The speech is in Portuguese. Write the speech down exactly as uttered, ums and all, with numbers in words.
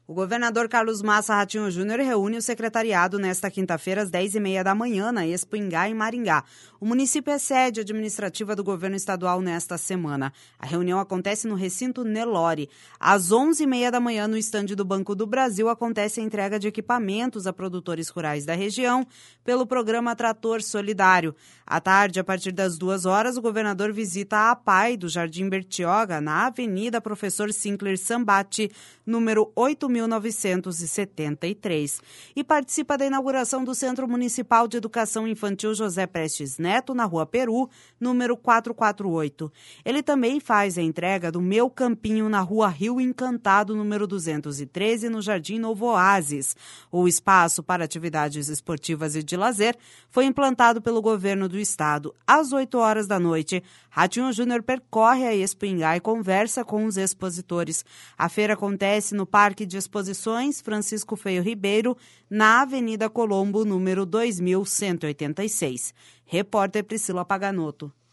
O governador Carlos Massa Ratinho Júnior reúne o secretariado nesta quinta-feira às dez e meia da manhã na Expo Ingá, em Maringá. O município é sede administrativa do governo estadual nesta semana. A reunião acontece no recinto Nelore. Às onze e meia da manhã, no estande do Banco do Brasil, acontece a entrega de equipamentos a produtores rurais da região pelo programa Trator Solidário. À tarde, a partir das duas horas, o governador visita a APAI do Jardim Bertioga, na Avenida Professor Sinclair Sambati, número oito mil novecentos e setenta e três, e participa da inauguração do Centro Municipal de Educação Infantil José Prestes Neto, na Rua Peru, número quatrocentos e quarenta e oito. Ele também faz a entrega do Meu Campinho na Rua Rio Encantado, número duzentos e treze, no Jardim Novo Oásis. O espaço para atividades esportivas e de lazer foi implantado pelo governo do estado. Às oito horas da noite, Ratinho Júnior percorre a Expo Ingá e conversa com os expositores. A feira acontece no Parque de Exposições Francisco Feio Ribeiro, na Avenida Colombo, número dois mil cento e oitenta e seis. Repórter Priscila Paganoto.